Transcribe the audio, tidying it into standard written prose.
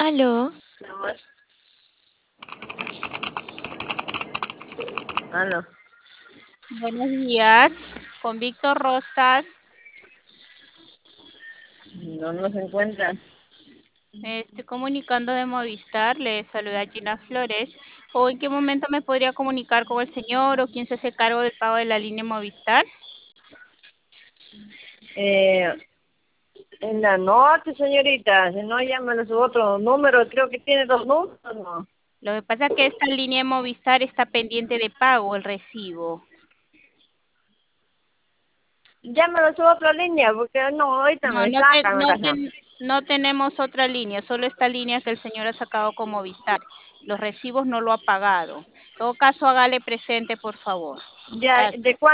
Aló, Aló, Buenos días, con Víctor Rostas. no se encuentra. Me estoy comunicando de Movistar. Le saluda Gina Flores. ¿O en qué momento me podría comunicar con el señor o quién se hace cargo del pago de la línea Movistar? Eh, en la noche, señorita, si no, llámale a su otro número, creo que tiene dos números, ¿no? Lo que pasa es que esta línea de Movistar está pendiente de pago, el recibo. Llámale a su otra línea, porque no, ahorita No, me sacan la casa. no tenemos otra línea, solo esta línea que el señor ha sacado con Movistar. Los recibos no lo ha pagado. En todo caso, hágale presente, por favor. Ya, ¿de Gracias.